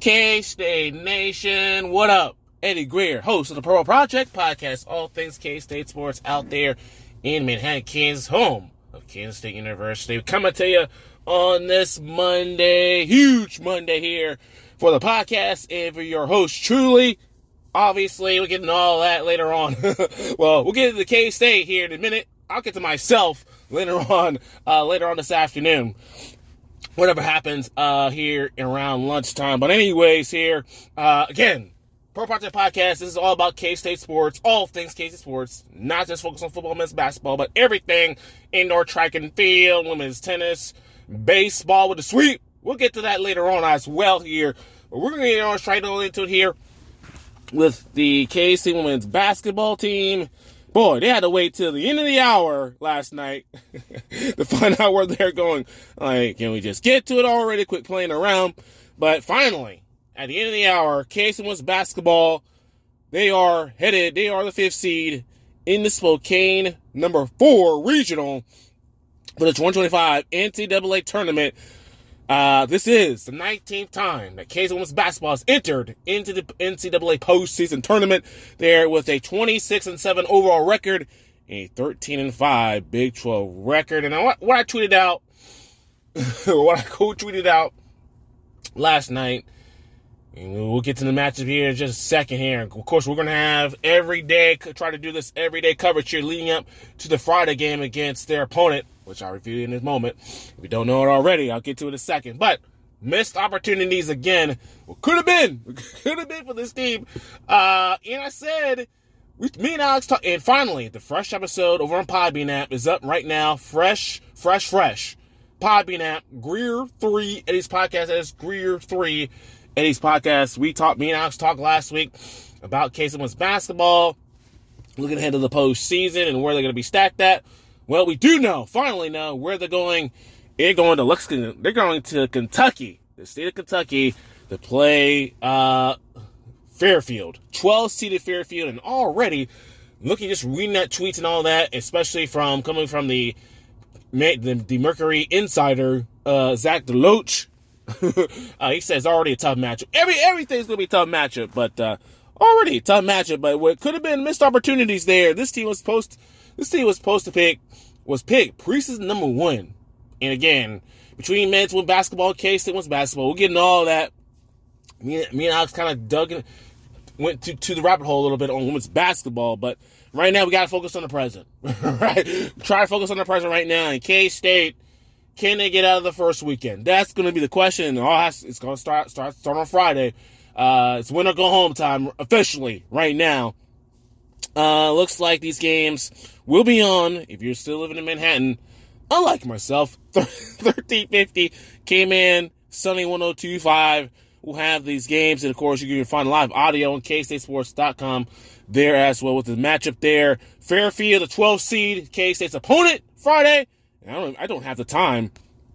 K-State Nation, what up? Eddie Greer, host of the Pearl Project podcast, all things K-State sports out there in Manhattan, Kansas, home of Kansas State University. Coming to you on this Monday, huge Monday here for the podcast, and for your host, truly. Obviously, we'll get into all that later on. Well, we'll get into K-State here in a minute. I'll get to myself later on this afternoon. Whatever happens here around lunchtime. But anyways, here, again, Pro Project Podcast, this is all about K-State sports, all things K-State sports, not just focus on football, men's basketball, but everything, indoor track and field, women's tennis, baseball with the sweep. We'll get to that later on as well here. But we're going to get on straight on into it here with the K-State women's basketball team. Boy, they had to wait till the end of the hour last night to find out where they're going. Like, can we just get to it already? Quit playing around. But finally, at the end of the hour, K-State women's basketball, they are the 5th seed in the Spokane number 4 regional for the 2025 NCAA tournament. This is the 19th time that K-State women's basketball has entered into the NCAA postseason tournament. There with a 26-7 overall record, a 13-5 Big 12 record. And what I tweeted out, what I co-tweeted out last night, and we'll get to the matchup here in just a second here. Of course, we're going to have try to do this everyday coverage here leading up to the Friday game against their opponent, which I'll review in this moment. If you don't know it already, I'll get to it in a second. But missed opportunities again. Could have been for this team. And I said, me and Alex talk, and finally, the fresh episode over on Podbean app is up right now. Fresh. Podbean app, Greer 3, Eddie's podcast. That is Greer 3, Eddie's podcast. Me and Alex talked last week about K-State women's basketball, looking ahead to the postseason and where they're going to be stacked at. Well, we do finally know where they're going. They're going to Kentucky, the state of Kentucky, to play Fairfield, 12-seeded Fairfield, and already just reading that tweets and all that, especially coming from the Mercury insider, Zach DeLoach. He says already a tough matchup. Everything's going to be a tough matchup, but already a tough matchup. But what could have been missed opportunities there. This team was supposed to pick preseason number 1. And again, between men's women's basketball, K-State women's basketball, we're getting all that. Me and Alex kind of went to the rabbit hole a little bit on women's basketball, but right now we got to focus on the present. Right? Try to focus on the present right now. And K-State, can they get out of the first weekend? That's going to be the question. It's going to start on Friday. It's win or go home time officially right now. Looks like these games will be on, if you're still living in Manhattan, unlike myself, 1350, K-Man, Sunny 1025 will have these games. And, of course, you can find live audio on kstatesports.com there as well with the matchup there. Fairfield, the 12th seed, K-State's opponent, Friday. And I don't have the time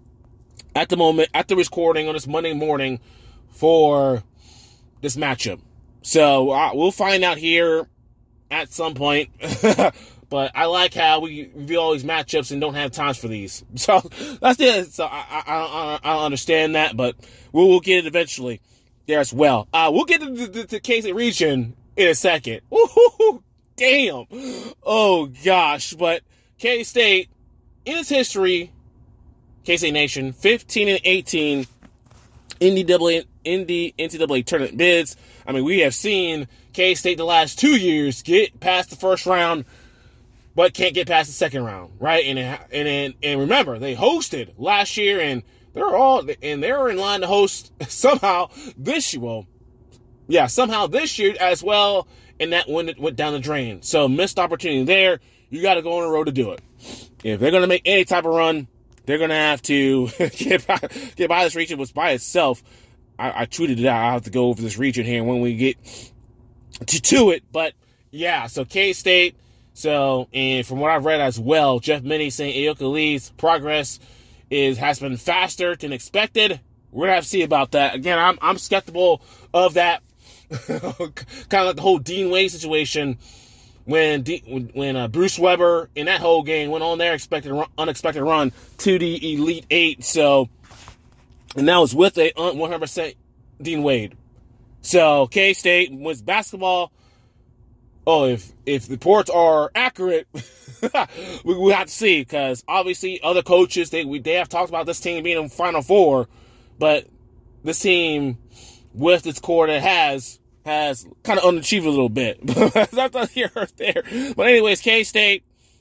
at the moment, at the recording on this Monday morning for this matchup. So we'll find out here at some point. But I like how we review all these matchups and don't have times for these. So that's it. So I understand that, but we'll get it eventually there as well. We'll get to the K-State region in a second. Ooh, damn. Oh, gosh. But K-State, in its history, K-State Nation, 15-18 in the NCAA tournament bids. I mean, we have seen K-State the last 2 years get past the first round, but can't get past the second round, right? And remember, they hosted last year, and they're in line to host somehow this year. Well, yeah, somehow this year as well, and that went down the drain. So missed opportunity there. You got to go on the road to do it. If they're going to make any type of run, they're going to have to get by this region. Was by itself. I tweeted it out. I'll have to go over this region here when we get to it. But yeah, so K-State. So, and from what I've read as well, Jeff Minnie saying Ayoka Lee's progress has been faster than expected. We're going to have to see about that. Again, I'm skeptical of that. Kind of like the whole Dean Wade situation when Bruce Weber in that whole game went on their unexpected run to the Elite Eight. So, and that was with a 100% Dean Wade. So K-State wins basketball. Oh, if the reports are accurate, we have to see, because obviously other coaches they have talked about this team being in Final Four, but this team with its core that has kind of underachieved a little bit. That's not here or there. But anyways, K-State,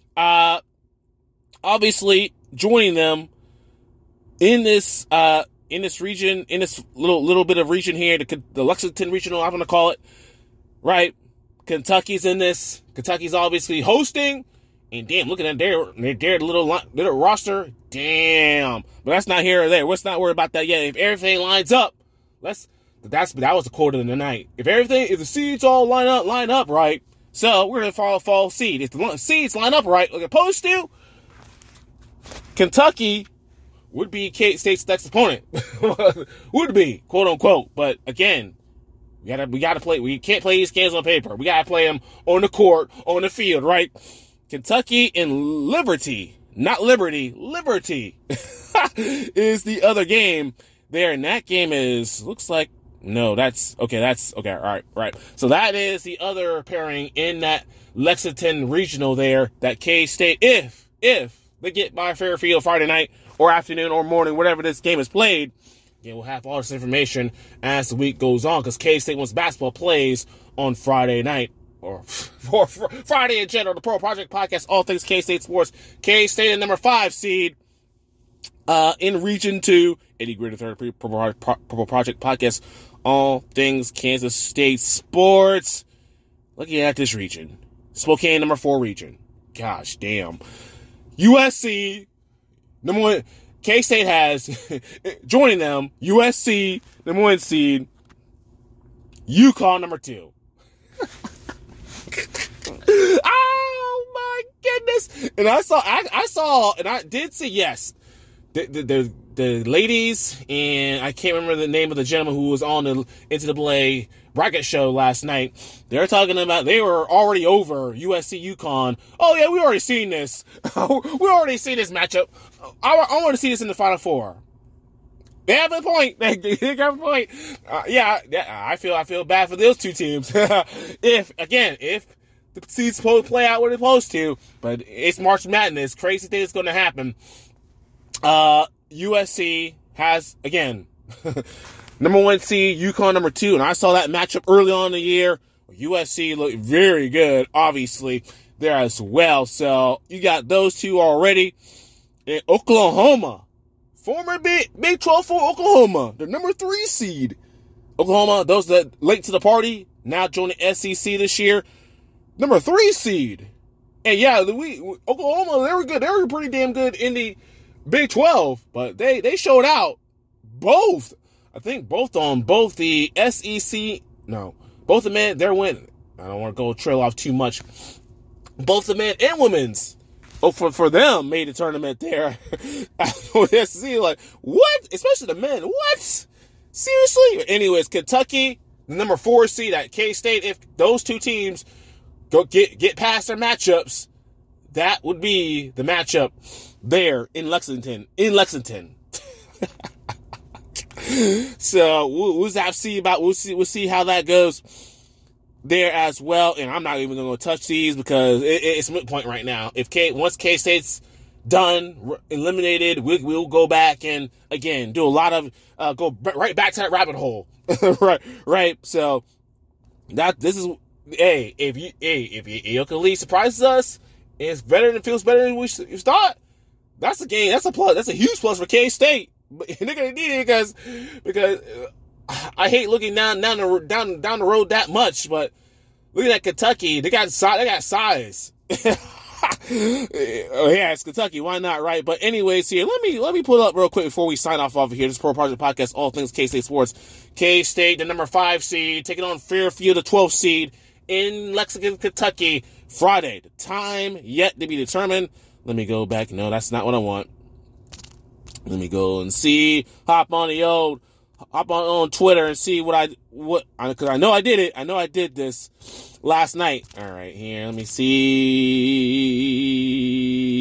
obviously joining them in this region, in this little bit of region here, the Lexington Regional, I'm going to call it, right? Kentucky's in this. Kentucky's obviously hosting. And damn, look at their little roster. Damn. But that's not here or there. Let's not worry about that yet. If everything lines up, that was the quote of the night. If the seeds all line up right, so we're going to fall seed. If the seeds line up right, like opposed to, Kentucky would be K-State's next opponent. Would be, quote unquote. But again, we gotta play. We can't play these games on paper. We gotta play them on the court, on the field, right? Kentucky and Liberty, not Liberty, Liberty is the other game there, and that game looks like that's okay. All right. So that is the other pairing in that Lexington Regional there. That K-State, if they get by Fairfield Friday night or afternoon or morning, whatever this game is played. Yeah, we'll have all this information as the week goes on, because K-State once basketball plays on Friday night, or for Friday in general. The Pro Project Podcast, all things K-State sports. K-State at number 5 seed in Region 2. Eddie Greer, the third Pro Project Podcast, all things Kansas State sports. Looking at this region, Spokane, number 4 region. Gosh damn. USC, number 1. K-State has, joining them, USC, number 1 seed, UConn, number 2. Oh, my goodness. And I did see, yes, the ladies, and I can't remember the name of the gentleman who was on the NCAA bracket show last night. They're talking about they were already over USC UConn. Oh yeah, we already seen this. We already seen this matchup. I want to see this in the Final Four. They have a point. They have a point. Yeah, I feel bad for those two teams. If the seeds supposed to play out what it's supposed to, but it's March Madness. Crazy thing is going to happen. USC has, again, number 1 seed, UConn number 2, and I saw that matchup early on in the year. USC looked very good, obviously, there as well. So you got those two already. And Oklahoma, former Big 12 for Oklahoma, the number 3 seed. Oklahoma, those that late to the party, now joining SEC this year, number 3 seed. And yeah, Oklahoma, they were good. They were pretty damn good in the Big 12, but they showed out both. I think both on both the SEC. No, both the men, they're winning. I don't want to go trail off too much. Both the men and women's, for them, made the tournament there. SEC, like, what? Especially the men. What? Seriously? Anyways, Kentucky, the number 4 seed at K-State. If those two teams go get past their matchups, that would be the matchup there in Lexington. So we'll see how that goes there as well. And I'm not even going to touch these because it's a moot point right now. Once K-State's done, eliminated, we'll go back and again do a lot of go right back to that rabbit hole. right. So this is if Yoke surprises us, it feels better than we thought. That's a game. That's a plus. That's a huge plus for K-State. But they're gonna need it because I hate looking down the road that much. But looking at Kentucky, they got size. Oh yeah, it's Kentucky. Why not, right? But anyways, here let me pull up real quick before we sign off of here. This Pro Project Podcast, all things K-State sports. K-State, the number 5 seed, taking on Fairfield, the 12th seed in Lexington, Kentucky, Friday. The time yet to be determined. Let me go back. No, that's not what I want. Let me go and see. Hop on Twitter and see because I know I did it. I know I did this last night. All right, here. Let me see.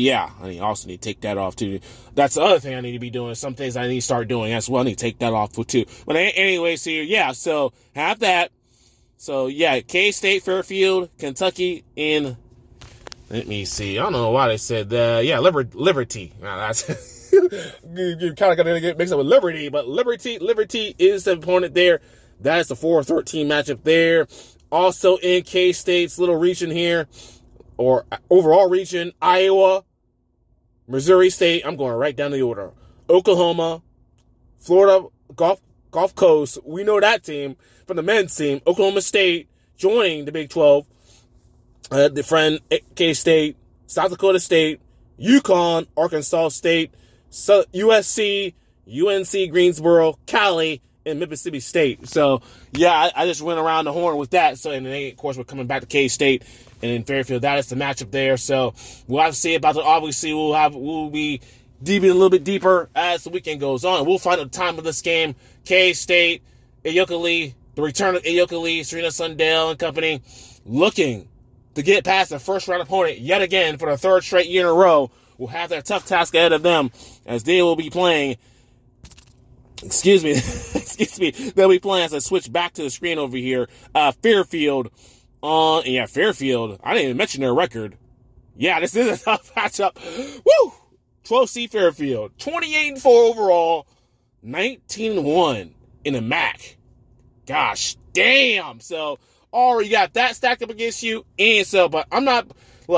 yeah, I also need to take that off too. That's the other thing I need to be doing. Some things I need to start doing as well. I need to take that off too. But anyway, so yeah, so have that. So yeah, K-State, Fairfield, Kentucky, and let me see. I don't know why they said that. Yeah, Liberty. Now that's you kind of got to get mixed up with Liberty, but Liberty is the opponent there. That is the 4-13 matchup there. Also in K-State's little region here, or overall region, Iowa, Missouri State. I'm going right down the order. Oklahoma, Florida Gulf Coast. We know that team from the men's team. Oklahoma State joining the Big 12. The friend K-State, South Dakota State, UConn, Arkansas State, USC, UNC Greensboro, Cali, and Mississippi State. So, yeah, I just went around the horn with that. So, and then, of course, we're coming back to K-State and in Fairfield. That is the matchup there. So, we'll have to see about it. Obviously, we'll be digging a little bit deeper as the weekend goes on. We'll find out the time of this game. K-State, Ayoka, the return of Ayoka, Serena Sundell and company, looking to get past the first round opponent yet again for the third straight year in a row. Will have their tough task ahead of them as they will be playing. Excuse me. They'll be playing as I switch back to the screen over here. Fairfield. Fairfield. I didn't even mention their record. Yeah, this is a tough matchup. Woo! 12 seed Fairfield. 28-4 overall. 19-1 in the MAC. Gosh damn. So, already got that stacked up against you. And so, but I'm not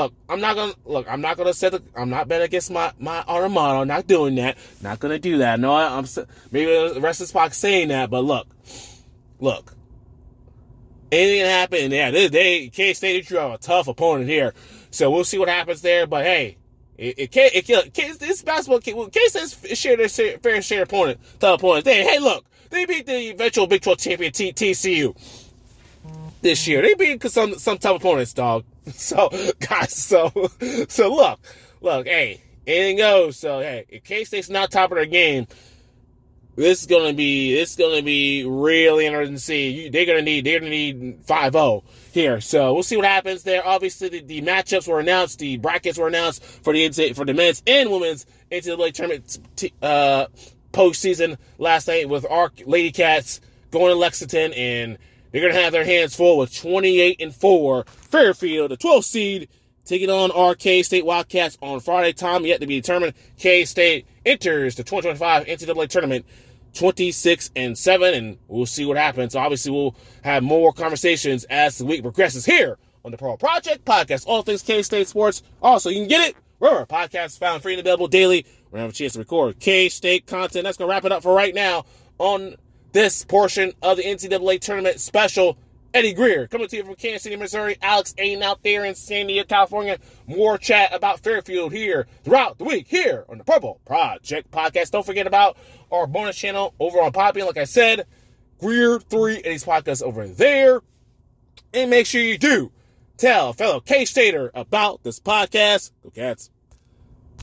betting against my alma mater. I'm not doing that. Not going to do that. No, maybe the rest of the spot saying that, but look. Anything can happen. Yeah, K-State drew a tough opponent here. So we'll see what happens there. But hey, this basketball, K-State's share their fair share opponent, tough opponents. Hey, look, they beat the eventual Big 12 champion TCU this year. They beat some tough opponents, dog. So, guys, look, hey, anything goes. So, hey, if K-State's not top of their game, this is gonna be really interesting to see. They're gonna need 5-0 here. So we'll see what happens there. Obviously, the matchups were announced, the brackets were announced for the men's and women's NCAA tournament postseason last night with our Lady Cats going to Lexington, and they're gonna have their hands full with 28-4 Fairfield, the 12th seed, taking on our K-State Wildcats on Friday. Time yet to be determined. K-State enters the 2025 NCAA tournament 26-7, and we'll see what happens. So obviously, we'll have more conversations as the week progresses here on the Pro Project Podcast, all things K-State sports. Also, you can get it wherever podcasts found free and available daily. We're going to have a chance to record K-State content. That's going to wrap it up for right now on this portion of the NCAA tournament special. Eddie Greer coming to you from Kansas City, Missouri. Alex Aiden out there in San Diego, California. More chat about Fairfield here throughout the week here on the Purple Project Podcast. Don't forget about our bonus channel over on Podbean. Like I said, Greer 3 Eddie's podcast over there. And make sure you do tell a fellow K-Stater about this podcast. Go Cats.